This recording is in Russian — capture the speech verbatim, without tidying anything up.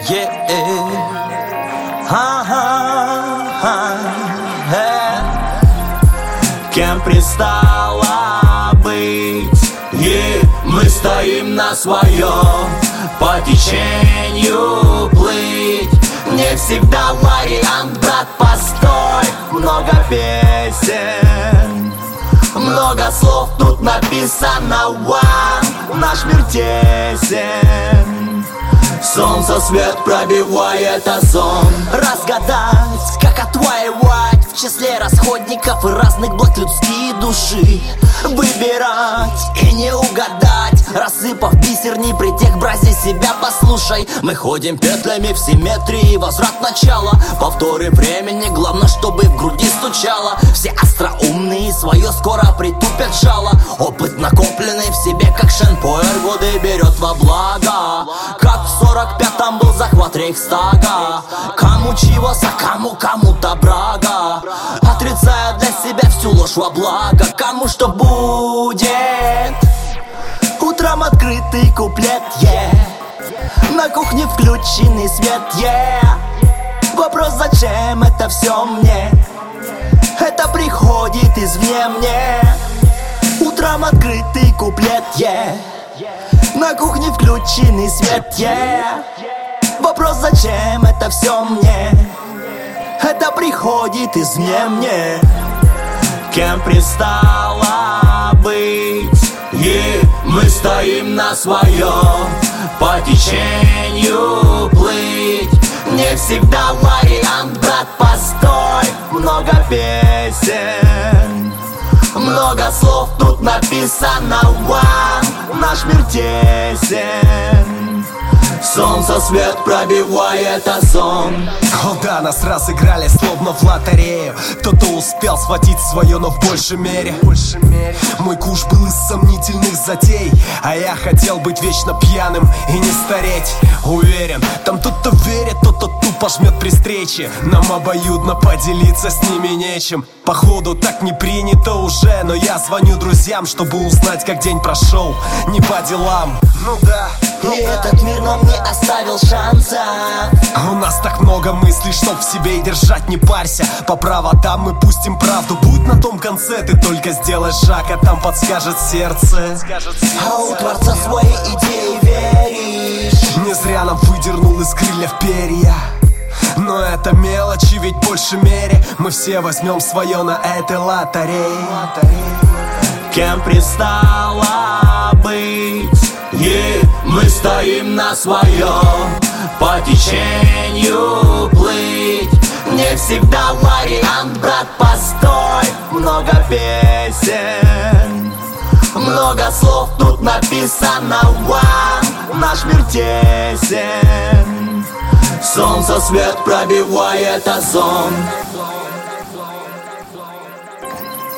yeah. Ага, э. Кем пристало быть, yeah. Мы стоим на своем, по течению плыть не всегда вариант, брат, постой. Много песен, много слов тут написано, one. Наш мир тесен, солнце свет пробивает озон. Разгадать, как отвоевать в числе расходников и разных благ людские души. Выбирать и не угадать, рассыпав бисер, не притех, брази себя послушай. Мы ходим петлями в симметрии, возврат начала, повторы времени, главное, чтобы в груди стучало. Все остроумные свое скоро притупят жало. Опыт накопленный в себе, как Шенпоэр, годы берет во благо. Как в сорок пятом был захват Рейхстага. Кому чего-то, кому кому-то брага, отрицая для себя всю ложь во благо. Кому что будет, утром открытый куплет, yeah. На кухне включенный свет, yeah. Вопрос, зачем это все мне? Это приходит извне мне. Утром открытый куплет, yeah. На кухне включенный свет, yeah. Вопрос, зачем это все мне? Это приходит извне мне. Кем пристало быть, yeah. Мы стоим на своем, по течению плыть не всегда вариант, брат, постой. Много песен, много слов тут написано, one. Наш мир тесен, солнце свет пробивает озон. О да, нас разыграли словно в лотерею. Кто-то успел схватить свое, но в большей мере. Мой куш был из сомнительных затей, а я хотел быть вечно пьяным и не стареть. Уверен, там тот-то верит, тот-то тупо жмет при встрече. Нам обоюдно поделиться с ними нечем. Походу так не принято уже, но я звоню друзьям, чтобы узнать, как день прошел. Не по делам, ну да. И этот мир нам не оставил шанса. У нас так много мыслей, чтоб в себе и держать, не парься. По проводам мы пустим правду, будь на том конце. Ты только сделай шаг, а там подскажет сердце. А у Творца своей идеи веришь. Не зря нам выдернул из крыльев перья. Но это мелочи, ведь в большей мере мы все возьмем свое на этой лотерее. Кем пристало быть, yeah. Мы стоим на своем, по течению плыть не всегда вариант, брат, постой. Много песен, много слов тут написано, one. Наш мир тесен, солнце свет пробивает озон.